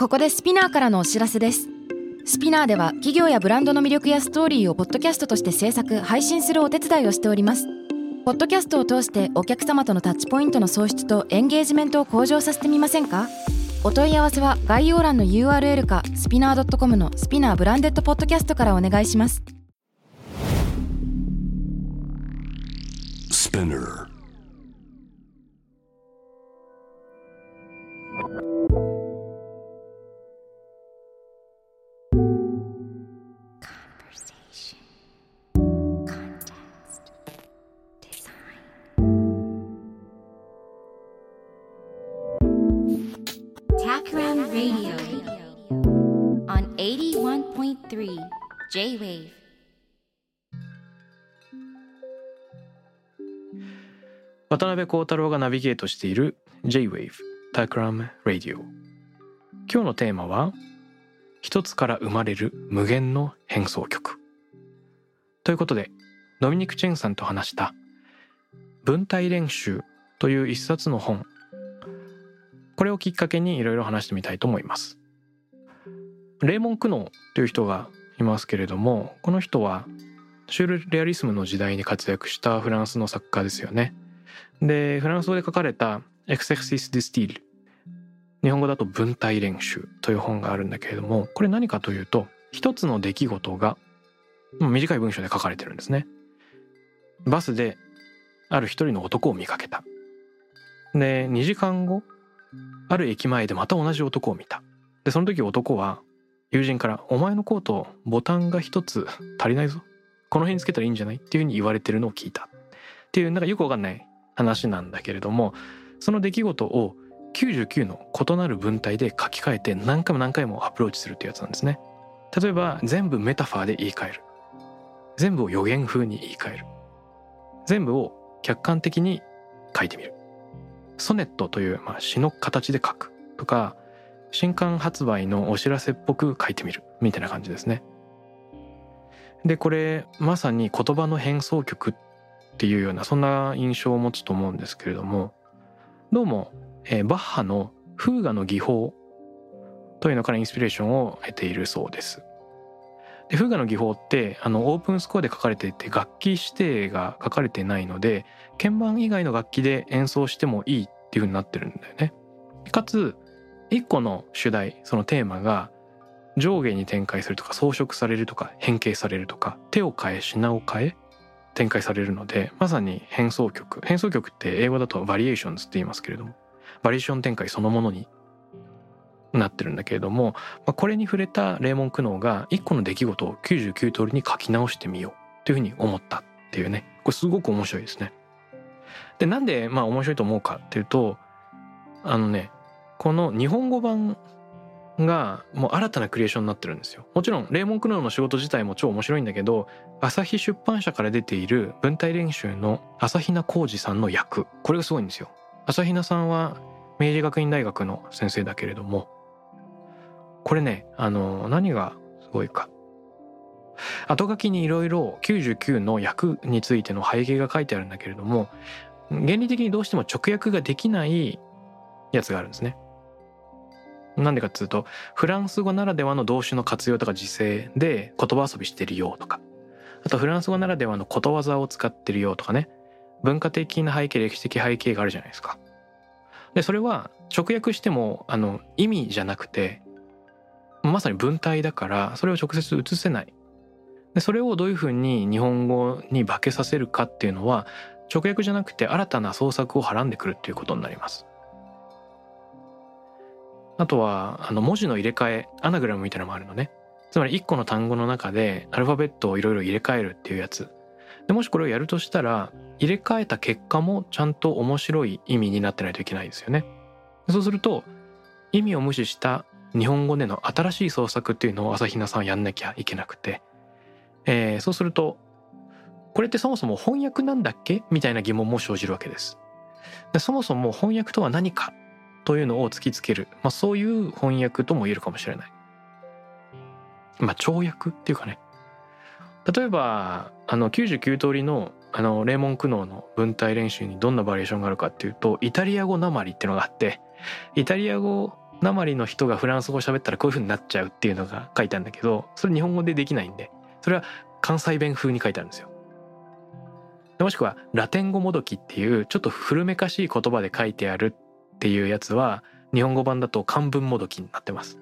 ここでスピナーからのお知らせです。スピナーでは企業やブランドの魅力やストーリーをポッドキャストとして制作・配信するお手伝いをしております。ポッドキャストを通してお客様とのタッチポイントの創出とエンゲージメントを向上させてみませんか？お問い合わせは概要欄の URL かスピナー .com のスピナーブランデッドポッドキャストからお願いします。 Spinner Takram Radio on 81.3 J-Wave。 渡辺幸太郎がナビゲートしている J-Wave Takram Radio。 今日のテーマは一つから生まれる無限の変奏曲ということで、ドミニク・チェンさんと話した文体練習という一冊の本、これをきっかけにいろいろ話してみたいと思います。レーモン・クノーという人がいますけれども、この人はシュールレアリスムの時代に活躍したフランスの作家ですよね。で、フランス語で書かれたエクセクシス・ディスティール、日本語だと文体練習という本があるんだけれども、これ何かというと、一つの出来事が短い文章で書かれてるんですね。バスである一人の男を見かけた。で、2時間後ある駅前でまた同じ男を見た。で、その時男は友人からお前のコートボタンが一つ足りないぞ、この辺につけたらいいんじゃないっていう風に言われてるのを聞いたっていう、なんかよくわかんない話なんだけれども、その出来事を99の異なる文体で書き換えて何回も何回もアプローチするっていうやつなんですね。例えば全部メタファーで言い換える、全部を予言風に言い換える、全部を客観的に書いてみる、ソネットという詩の形で書くとか、新刊発売のお知らせっぽく書いてみるみたいな感じですね。で、これまさに言葉の変奏曲っていうような、そんな印象を持つと思うんですけれども、どうも、バッハのフーガの技法というのからインスピレーションを得ているそうです。で、フーガの技法ってオープンスコアで書かれていて、楽器指定が書かれてないので、鍵盤以外の楽器で演奏してもいいっていう風になってるんだよね。かつ一個の主題、そのテーマが上下に展開するとか、装飾されるとか、変形されるとか、手を変え品を変え展開されるので、まさに変奏曲。変奏曲って英語だとバリエーションズって言いますけれども、バリエーション展開そのものになってるんだけれども、これに触れたレーモン・クノーが一個の出来事を99通りに書き直してみようというふうに思ったっていうね、これすごく面白いですね。で、なんで面白いと思うかっていうと、この日本語版がもう新たなクリエーションになってるんですよ。もちろんレーモン・クノーの仕事自体も超面白いんだけど、朝日出版社から出ている文体練習の朝比奈浩二さんの役、これがすごいんですよ。朝比奈さんは明治学院大学の先生だけれども、これね、何がすごいか、後書きにいろいろ99の役についての背景が書いてあるんだけれども、原理的にどうしても直訳ができないやつがあるんですね。なんでかっていうと、フランス語ならではの動詞の活用とか時制で言葉遊びしてるよとか、あとフランス語ならではのことわざを使ってるよとかね、文化的な背景、歴史的背景があるじゃないですか。で、それは直訳しても意味じゃなくて、まさに文体だから、それを直接移せない。で、それをどういうふうに日本語に化けさせるかっていうのは、直訳じゃなくて新たな創作をはらんでくるっていうことになります。あとは文字の入れ替え、アナグラムみたいなのもあるのね。つまり一個の単語の中でアルファベットをいろいろ入れ替えるっていうやつで、もしこれをやるとしたら、入れ替えた結果もちゃんと面白い意味になってないといけないですよね。そうすると意味を無視した日本語での新しい創作っていうのを朝比奈さんはやんなきゃいけなくて、そうするとこれってそもそも翻訳なんだっけみたいな疑問も生じるわけです。で、そもそも翻訳とは何かというのを突きつける、そういう翻訳とも言えるかもしれない。跳躍っていうかね。例えば99通りのレーモン・クノーの文体練習にどんなバリエーションがあるかっていうと、イタリア語なまりっていうのがあって、イタリア語なまりの人がフランス語を喋ったらこういう風になっちゃうっていうのが書いてあるんだけど、それ日本語でできないんで、それは関西弁風に書いてあるんですよ。もしくはラテン語もどきっていうちょっと古めかしい言葉で書いてあるっていうやつは日本語版だと漢文もどきになってます。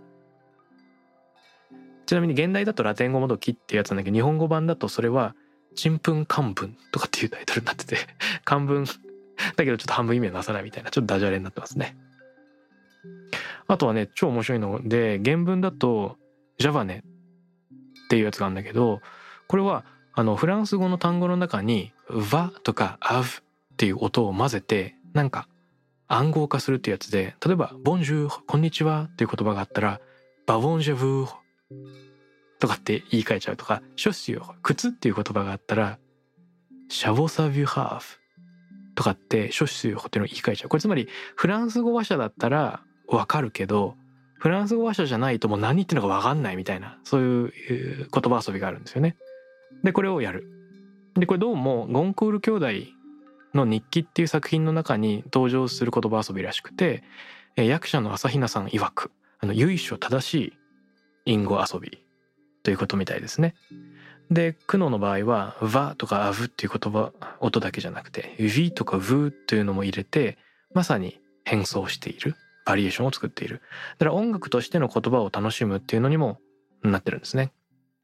ちなみに現代だとラテン語もどきっていうやつなんだけど、日本語版だとそれはちんぷん漢文とかっていうタイトルになってて漢文だけどちょっと半分意味はなさないみたいな、ちょっとダジャレになってますね。あとはね、超面白いので、原文だとジャバネっていうやつがあるんだけど、これはフランス語の単語の中にヴァとかアヴっていう音を混ぜてなんか暗号化するっていうやつで、例えばボンジュールこんにちはっていう言葉があったらバボンジェブーとかって言い換えちゃうとか、ショッシュ靴っていう言葉があったらシャボサビュハーフとかってショッシュっていうのを言い換えちゃう。これつまりフランス語話者だったらわかるけど、フランス語話者じゃないともう何言ってるのかわかんないみたいな、そういう言葉遊びがあるんですよね。でこれをやる。でこれどうもゴンクール兄弟の日記っていう作品の中に登場する言葉遊びらしくて、役者の朝比奈さん曰く由緒正しい隠語遊びということみたいですね。でクノの場合はヴァとかアヴっていう言葉音だけじゃなくてヴィとかヴーというのも入れて、まさに変装している、バリエーションを作っている。だから音楽としての言葉を楽しむっていうのにもなってるんですね。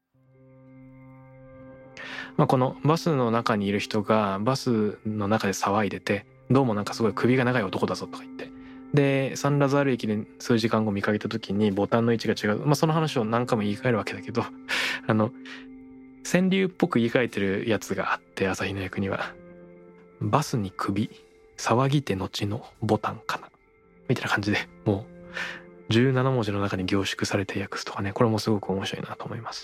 このバスの中にいる人がバスの中で騒いでて、どうもなんかすごい首が長い男だぞとか言って、でサンラザール駅で数時間後見かけた時にボタンの位置が違う、その話を何回も言い換えるわけだけど川柳っぽく言い換えてるやつがあって、朝日の役にはバスに首騒ぎて後のボタンかなみたいな感じで、もう17文字の中に凝縮されて訳すとかね、これもすごく面白いなと思います。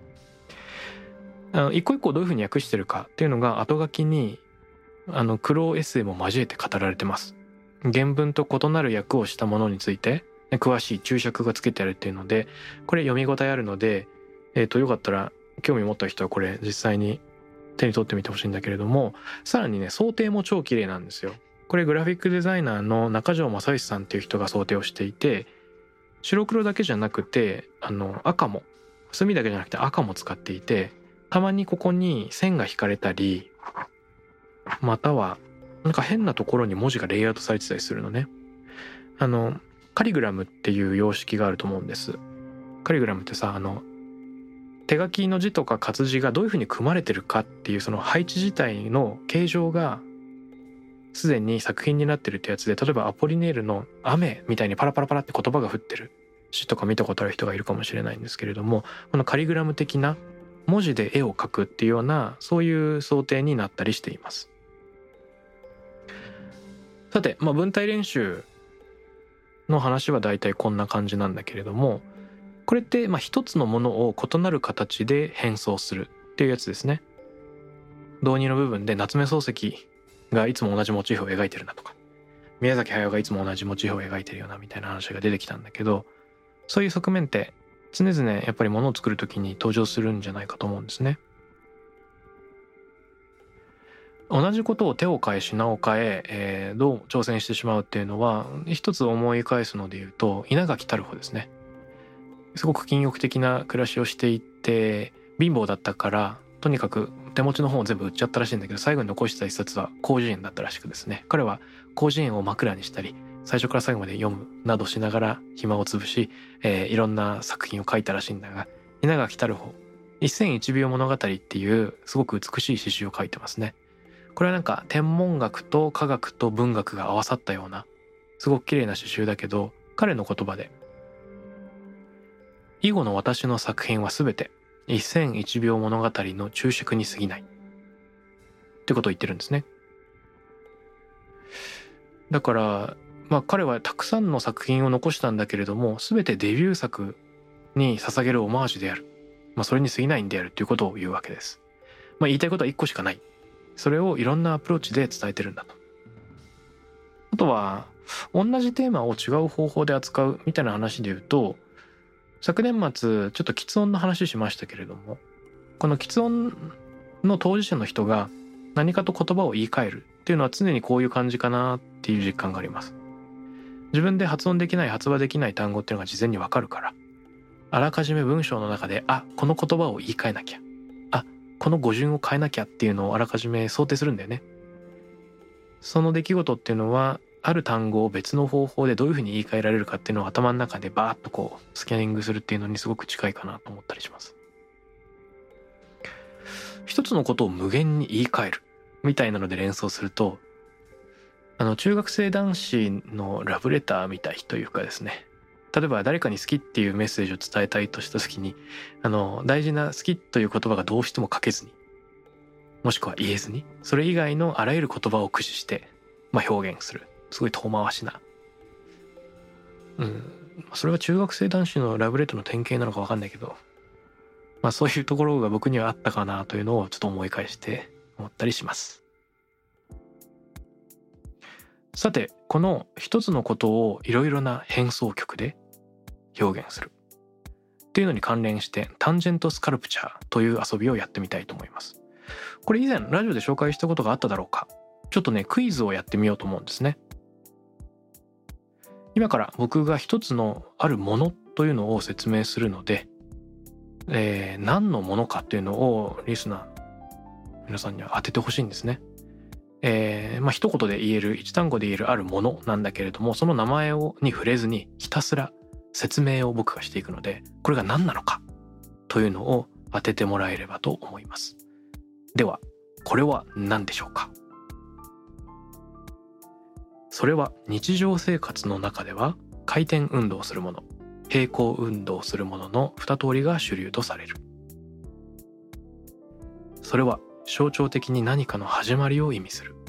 一個一個どういうふうに訳してるかっていうのが後書きに苦労エッセイも交えて語られてます。原文と異なる訳をしたものについて詳しい注釈がつけてあるっていうので、これ読み応えあるので、よかったら興味持った人はこれ実際に手に取ってみてほしいんだけれども、さらにね想定も超綺麗なんですよ。これグラフィックデザイナーの中条正義さんっていう人が想定をしていて、白黒だけじゃなくて赤も、墨だけじゃなくて赤も使っていて、たまにここに線が引かれたり、またはなんか変なところに文字がレイアウトされてたりするのね。カリグラムっていう様式があると思うんです。カリグラムってさ、手書きの字とか活字がどういうふうに組まれてるかっていうその配置自体の形状がすでに作品になってるってやつで、例えばアポリネールの雨みたいにパラパラパラって言葉が降ってる詩とか見たことある人がいるかもしれないんですけれども、このカリグラム的な文字で絵を描くっていうような、そういう想定になったりしています。さて、文体練習の話はだいたいこんな感じなんだけれども、これって一つのものを異なる形で変装するっていうやつですね。導入の部分で夏目漱石がいつも同じモチーフを描いてるなとか、宮崎駿がいつも同じモチーフを描いてるようなみたいな話が出てきたんだけど、そういう側面って常々やっぱり物を作るときに登場するんじゃないかと思うんですね。同じことを手を変え品を変えどう挑戦してしまうっていうのは、一つ思い返すので言うと稲垣太郎ですね。すごく禁欲的な暮らしをしていて、貧乏だったからとにかく手持ちの本を全部売っちゃったらしいんだけど、最後に残した一冊は広辞苑だったらしくですね、彼は広辞苑を枕にしたり最初から最後まで読むなどしながら暇を潰し、いろんな作品を書いたらしいんだが、稲垣太郎一千一秒物語っていうすごく美しい詩集を書いてますね。これはなんか天文学と科学と文学が合わさったようなすごく綺麗な詩集だけど、彼の言葉で以後の私の作品はすべて一千一秒物語の注釈に過ぎないってことを言ってるんですね。だから彼はたくさんの作品を残したんだけれども、すべてデビュー作に捧げるオマージュである、それに過ぎないんであるということを言うわけです。言いたいことは一個しかない。それをいろんなアプローチで伝えてるんだと。あとは同じテーマを違う方法で扱うみたいな話で言うと、昨年末ちょっと喫音の話しましたけれども、この喫音の当事者の人が何かと言葉を言い換えるっていうのは常にこういう感じかなっていう実感があります。 自分で発音できない発話できない単語っていうのが事前にわかるから、あらかじめ文章の中でこの言葉を言い換えなきゃ、この語順を変えなきゃっていうのをあらかじめ想定するんだよね。その出来事っていうのはある単語を別の方法でどういうふうに言い換えられるかっていうのを頭の中でバーッとこうスキャニングするっていうのにすごく近いかなと思ったりします。一つのことを無限に言い換えるみたいなので連想すると、中学生男子のラブレターみたいというかですね、例えば誰かに好きっていうメッセージを伝えたいとした時に大事な好きという言葉がどうしても書けずに、もしくは言えずに、それ以外のあらゆる言葉を駆使して、表現する、すごい遠回しな、それは中学生男子のラブレターの典型なのか分かんないけど、そういうところが僕にはあったかなというのをちょっと思い返して思ったりします。さて、この一つのことをいろいろな変奏曲で表現するっていうのに関連してタンジェントスカルプチャーという遊びをやってみたいと思います。これ以前ラジオで紹介したことがあっただろうか。ちょっとね、クイズをやってみようと思うんですね。今から僕が一つのあるものというのを説明するので、何のものかっていうのをリスナー皆さんには当ててほしいんですね。一言で言える、一単語で言えるあるものなんだけれども、その名前に触れずにひたすら説明を僕がしていくので、これが何なのかというのを当ててもらえればと思います。では、これは何でしょうか？それは日常生活の中では回転運動するもの、平行運動するものの2通りが主流とされる。それは象徴的に何かの始まりを意味する。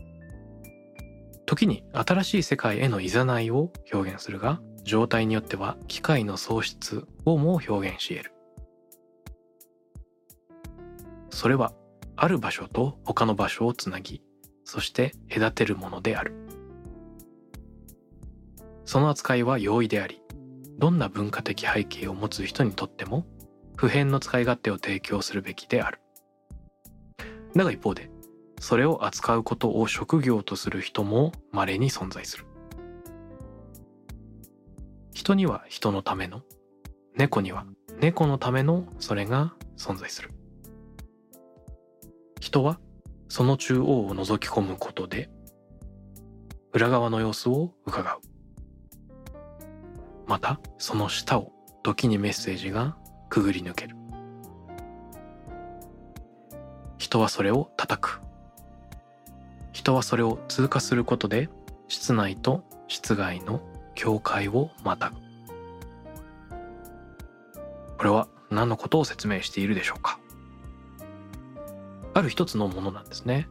時に新しい世界への誘いを表現するが、状態によっては機会の喪失をも表現し得る。それはある場所と他の場所をつなぎ、そして隔てるものである。その扱いは容易であり、どんな文化的背景を持つ人にとっても普遍の使い勝手を提供するべきである。だが一方で、それを扱うことを職業とする人も稀に存在する。人には人のための、猫には猫のためのそれが存在する。人はその中央を覗き込むことで裏側の様子を伺う。またその下を時にメッセージがくぐり抜ける。人はそれを叩く。人はそれを通過することで室内と室外の境界をまたぐ。これは何のことを説明しているでしょうか？ある一つのものなんですね。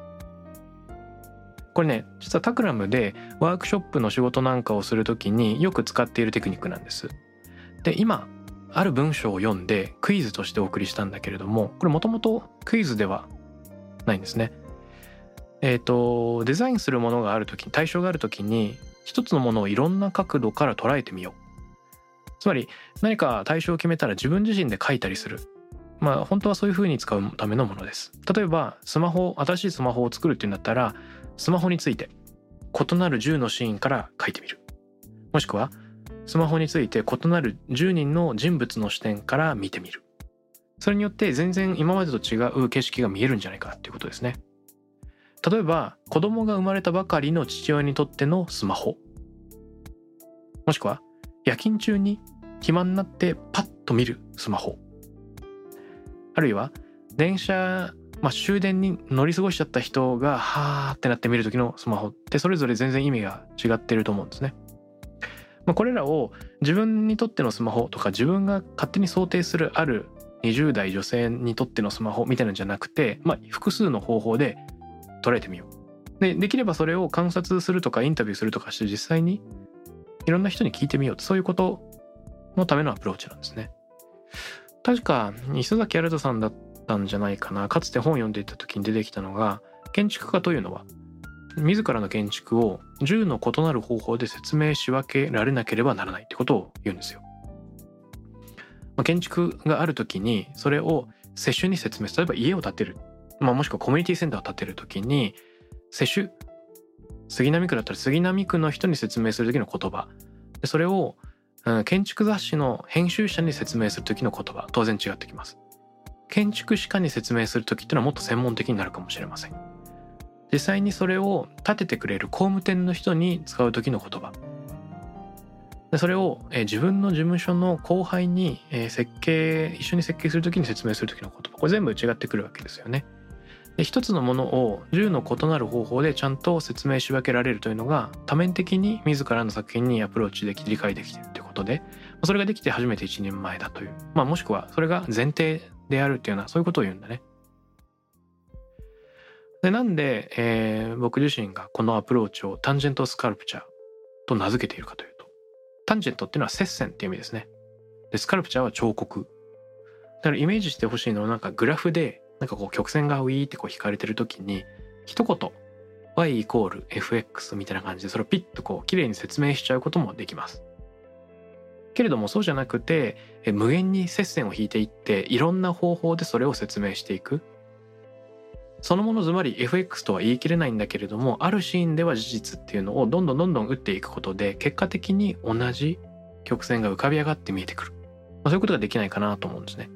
これね、実はタクラムでワークショップの仕事なんかをするときによく使っているテクニックなんです。で、今ある文章を読んでクイズとしてお送りしたんだけれども、これもともとクイズではないんですね。デザインするものがあるとき、対象があるときに一つのものをいろんな角度から捉えてみよう。つまり何か対象を決めたら自分自身で書いたりする。本当はそういう風に使うためのものです。例えば新しいスマホを作るっていうんだったら、スマホについて異なる10のシーンから書いてみる。もしくはスマホについて異なる10人の人物の視点から見てみる。それによって全然今までと違う景色が見えるんじゃないかっていうことですね。例えば子供が生まれたばかりの父親にとってのスマホ、もしくは夜勤中に暇になってパッと見るスマホ、あるいは電車、終電に乗り過ごしちゃった人がはーってなって見る時のスマホってそれぞれ全然意味が違っていると思うんですね。これらを自分にとってのスマホとか自分が勝手に想定するある20代女性にとってのスマホみたいなのじゃなくて、複数の方法で捉えてみよう。できればそれを観察するとかインタビューするとかして実際にいろんな人に聞いてみようと、そういうことのためのアプローチなんですね。確か磯崎新さんだったんじゃないかな。かつて本を読んでいた時に出てきたのが、建築家というのは自らの建築を10の異なる方法で説明し分けられなければならないってことを言うんですよ。建築がある時にそれを世襲に説明、例えば家を建てる、もしくはコミュニティセンターを建てる時に世襲杉並区だったら杉並区の人に説明する時の言葉で、それを建築雑誌の編集者に説明する時の言葉、当然違ってきます。建築士家に説明する時っていうのはもっと専門的になるかもしれません。実際にそれを立ててくれる工務店の人に使う時の言葉で、それを自分の事務所の後輩に一緒に設計する時に説明する時の言葉、これ全部違ってくるわけですよね。で、一つのものを10の異なる方法でちゃんと説明し分けられるというのが多面的に自らの作品にアプローチでき理解できているということで、それができて初めて一人前だという、もしくはそれが前提であるというような、そういうことを言うんだね。で、なんで、僕自身がこのアプローチをタンジェントスカルプチャーと名付けているかというと、タンジェントっていうのは接線っていう意味ですね。で、スカルプチャーは彫刻。だからイメージしてほしいのは、なんかグラフで曲線がウィーって引かれてる時に一言 y=fx みたいな感じでそれをピッと綺麗に説明しちゃうこともできます。けれどもそうじゃなくて、無限に接線を引いていっていろんな方法でそれを説明していく。そのものずばり fx とは言い切れないんだけれども、あるシーンでは事実っていうのをどんどん打っていくことで結果的に同じ曲線が浮かび上がって見えてくる、そういうことができないかなと思うんですね。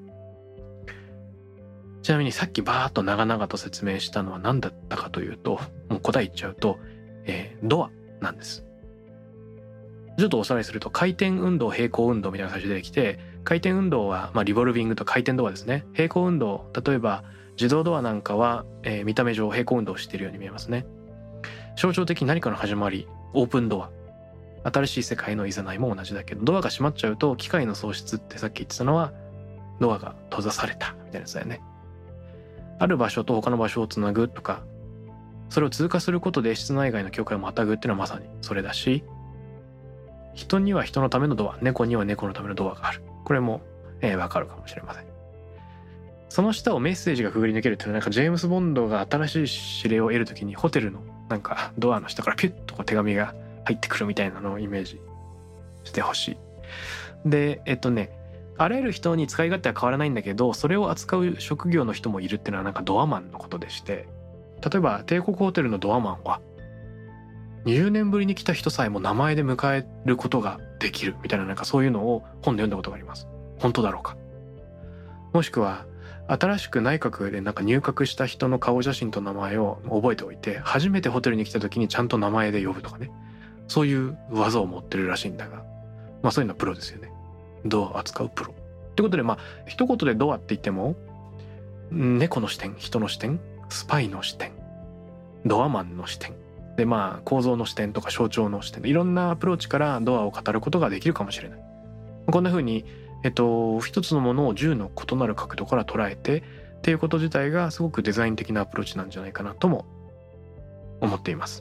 ちなみにさっきバーッと長々と説明したのは何だったかというと、もう答え言っちゃうと、ドアなんです。ちょっとおさらいすると、回転運動平行運動みたいな最初出てきて、回転運動はリボルビングと回転ドアですね。平行運動、例えば自動ドアなんかは、見た目上平行運動をしているように見えますね。象徴的に何かの始まり、オープンドア、新しい世界の誘いも同じだけど、ドアが閉まっちゃうと機械の喪失ってさっき言ってたのはドアが閉ざされたみたいなやつだよね。ある場所と他の場所をつなぐとか、それを通過することで室内外の境界をまたぐっていうのはまさにそれだし、人には人のためのドア、猫には猫のためのドアがある。これもわかるかもしれません。その下をメッセージがくぐり抜けるっていうのは、ジェームズ・ボンドが新しい指令を得るときにホテルのドアの下からピュッと手紙が入ってくるみたいなのをイメージしてほしい。で、あらゆる人に使い勝手は変わらないんだけど、それを扱う職業の人もいるっていうのはドアマンのことでして、例えば帝国ホテルのドアマンは20年ぶりに来た人さえも名前で迎えることができるみたいな、そういうのを本で読んだことがあります。本当だろうか。もしくは新しく内閣で入閣した人の顔写真と名前を覚えておいて、初めてホテルに来た時にちゃんと名前で呼ぶとかね、そういう技を持ってるらしいんだが、そういうのはプロですよね。ドアを扱うプロってことで、一言でドアって言っても、猫の視点、人の視点、スパイの視点、ドアマンの視点で、構造の視点とか象徴の視点でいろんなアプローチからドアを語ることができるかもしれない。こんな風に一つのものを10の異なる角度から捉えてっていうこと自体がすごくデザイン的なアプローチなんじゃないかなとも思っています。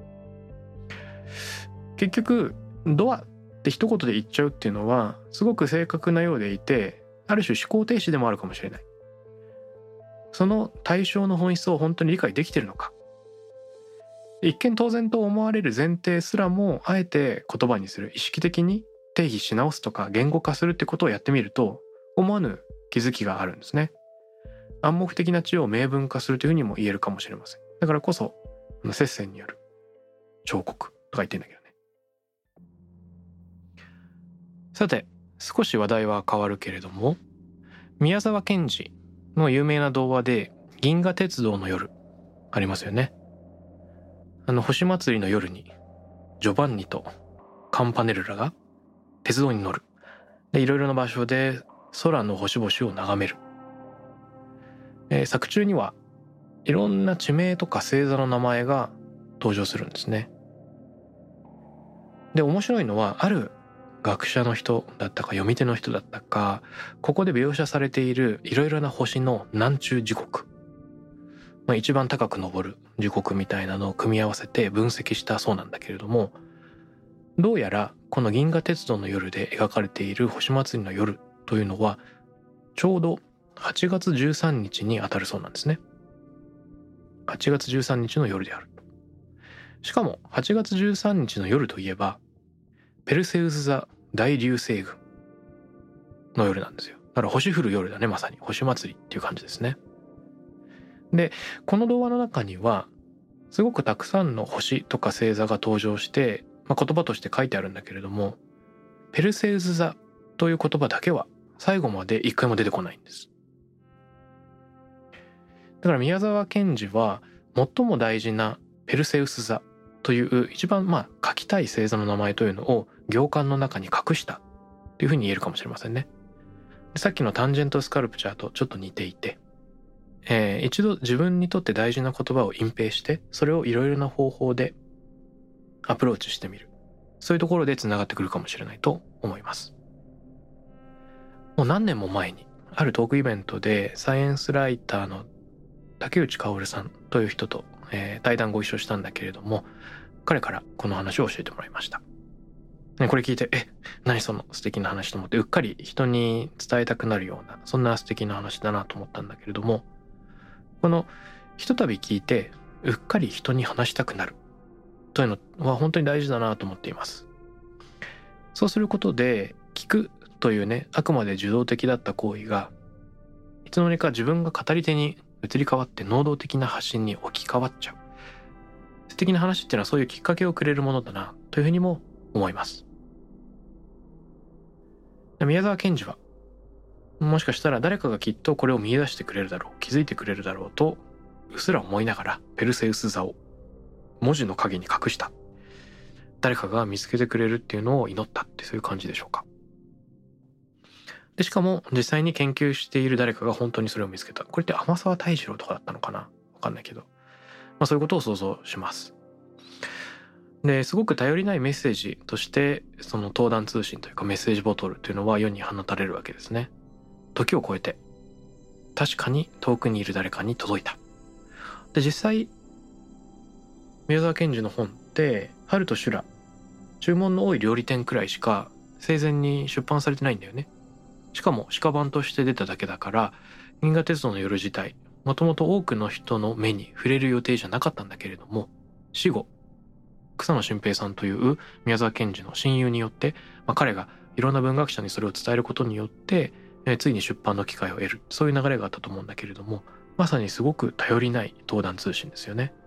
結局ドアって一言で言っちゃうっていうのはすごく正確なようでいて、ある種思考停止でもあるかもしれない。その対象の本質を本当に理解できているのか。一見当然と思われる前提すらもあえて言葉にする、意識的に定義し直すとか言語化するってことをやってみると思わぬ気づきがあるんですね。暗黙的な知を明文化するというふうにも言えるかもしれません。だからこそ接線による彫刻とか言ってんだけどね。さて、少し話題は変わるけれども、宮沢賢治の有名な童話で銀河鉄道の夜ありますよね。星祭りの夜にジョバンニとカンパネルラが鉄道に乗る。で、いろいろな場所で空の星々を眺める。作中にはいろんな地名とか星座の名前が登場するんですね。で、面白いのは、ある学者の人だったか読み手の人だったか、ここで描写されているいろいろな星の南中時刻、一番高く昇る時刻みたいなのを組み合わせて分析したそうなんだけれども、どうやらこの銀河鉄道の夜で描かれている星祭りの夜というのはちょうど8月13日に当たるそうなんですね。8月13日の夜である。しかも8月13日の夜といえばペルセウス座大流星群の夜なんですよ。だから星降る夜だね、まさに星祭りっていう感じですね。で、この童話の中にはすごくたくさんの星とか星座が登場して、言葉として書いてあるんだけれども、ペルセウス座という言葉だけは最後まで一回も出てこないんです。だから宮沢賢治は最も大事なペルセウス座という一番書きたい星座の名前というのを行間の中に隠したというふうに言えるかもしれませんね。さっきのタンジェントスカルプチャーとちょっと似ていて、一度自分にとって大事な言葉を隠蔽して、それをいろいろな方法でアプローチしてみる、そういうところでつながってくるかもしれないと思います。もう何年も前にあるトークイベントでサイエンスライターの竹内薫さんという人と、対談ご一緒したんだけれども、彼からこの話を教えてもらいました。これ聞いて何その素敵な話と思って、うっかり人に伝えたくなるような、そんな素敵な話だなと思ったんだけれども、このひとたび聞いてうっかり人に話したくなるというのは本当に大事だなと思っています。そうすることで聞くというね、あくまで受動的だった行為がいつの間にか自分が語り手に移り変わって能動的な発信に置き換わっちゃう。素敵な話っていうのはそういうきっかけをくれるものだなというふうにも思います。宮沢賢治はもしかしたら誰かがきっとこれを見出してくれるだろう、気づいてくれるだろうとうっすら思いながらペルセウス座を文字の影に隠した。誰かが見つけてくれるっていうのを祈ったって、そういう感じでしょうか。でしかも実際に研究している誰かが本当にそれを見つけた。これって天沢泰二郎とかだったのかな、わかんないけど、そういうことを想像します。ですごく頼りないメッセージとしてその登壇通信というかメッセージボトルというのは世に放たれるわけですね。時を超えて確かに遠くにいる誰かに届いた。で実際宮沢賢治の本って春と修羅、注文の多い料理店くらいしか生前に出版されてないんだよね。しかも鹿版として出ただけだから、銀河鉄道の夜自体もともと多くの人の目に触れる予定じゃなかったんだけれども、死後草野俊平さんという宮沢賢治の親友によって、彼がいろんな文学者にそれを伝えることによって、ついに出版の機会を得る、そういう流れがあったと思うんだけれども、まさにすごく頼りない登壇通信ですよね。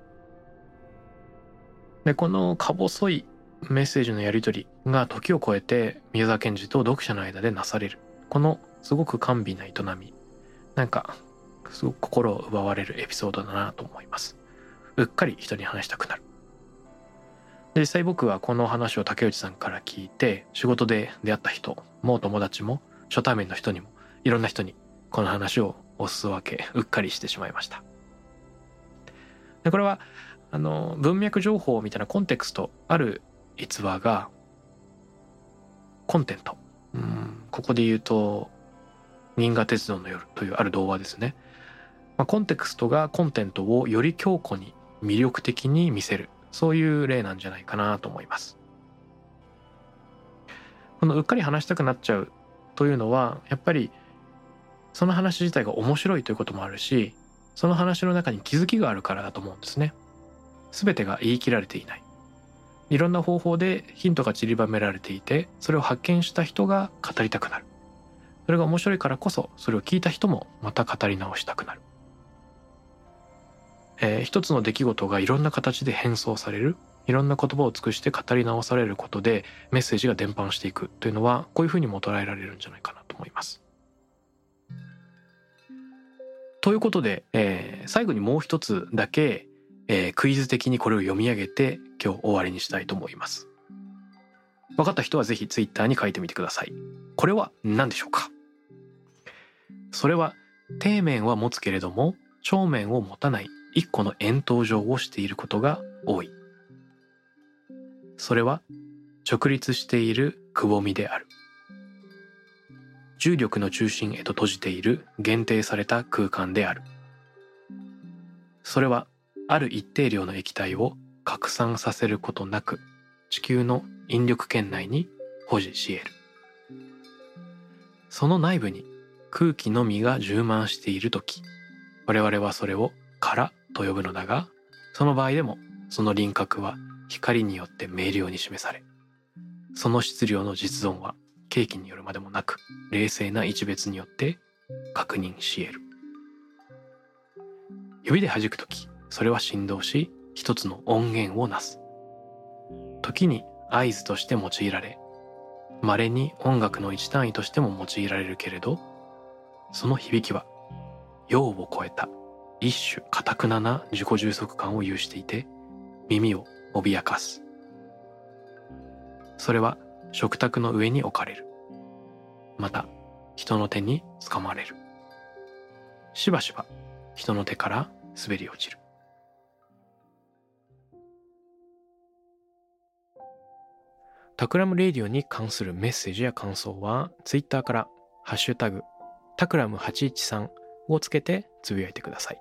でこのか細いメッセージのやり取りが時を超えて宮沢賢治と読者の間でなされる、このすごく甘美な営み、なんかすごく心を奪われるエピソードだなと思います。うっかり人に話したくなる。で実際僕はこの話を竹内さんから聞いて、仕事で出会った人も友達も初対面の人にもいろんな人にこの話をおすそ分けうっかりしてしまいました。でこれは文脈情報みたいなコンテクストある逸話がコンテント、ここで言うと銀河鉄道の夜というある童話ですね。コンテクストがコンテントをより強固に魅力的に見せる、そういう例なんじゃないかなと思います。このうっかり話したくなっちゃうというのはやっぱりその話自体が面白いということもあるし、その話の中に気づきがあるからだと思うんですね。全てが言い切られていない、いろんな方法でヒントが散りばめられていて、それを発見した人が語りたくなる。それが面白いからこそそれを聞いた人もまた語り直したくなる。一つの出来事がいろんな形で変装される、いろんな言葉を尽くして語り直されることでメッセージが伝播していくというのは、こういうふうにも捉えられるんじゃないかなと思います。ということで、最後にもう一つだけ、クイズ的にこれを読み上げて今日終わりにしたいと思います。分かった人はぜひツイッターに書いてみてください。これは何でしょうか。それは底面は持つけれども頂面を持たない一個の円筒状をしていることが多い。それは直立しているくぼみである。重力の中心へと閉じている限定された空間である。それはある一定量の液体を拡散させることなく地球の引力圏内に保持し得る。その内部に空気のみが充満しているとき、我々はそれを殻と呼ぶのだが、その場合でもその輪郭は光によって明瞭に示され、その質量の実存は計器によるまでもなく冷静な一別によって確認し得る。指で弾くとき、それは振動し一つの音源をなす。時に合図として用いられ、稀に音楽の一単位としても用いられるけれど、その響きは洋を超えた一種堅くなな自己充足感を有していて、耳を脅かす。それは食卓の上に置かれる。また人の手につかまれる。しばしば人の手から滑り落ちる。タクラムレディオに関するメッセージや感想はツイッターからハッシュタグタクラム813をつけてつぶやいてください。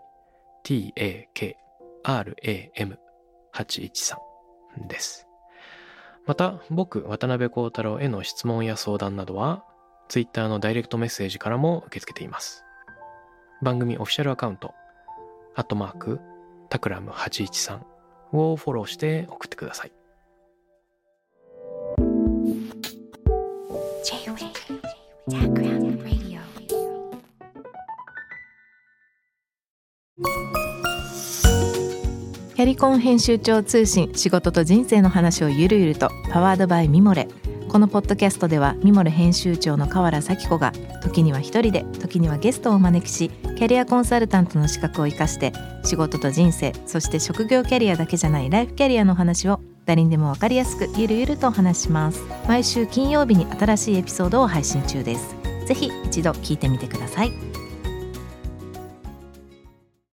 TAKRAM813 です。また僕渡辺幸太郎への質問や相談などはツイッターのダイレクトメッセージからも受け付けています。番組オフィシャルアカウント@タクラム813をフォローして送ってください。 キャリコン編集長通信、仕事と人生の話をゆるゆると、パワードバイミモレ。このポッドキャストではミモレ編集長の河原咲子が時には一人で時にはゲストをお招きし、キャリアコンサルタントの資格を生かして仕事と人生、そして職業キャリアだけじゃないライフキャリアの話を誰にでも分かりやすくゆるゆるとお話します。毎週金曜日に新しいエピソードを配信中です。ぜひ一度聞いてみてください。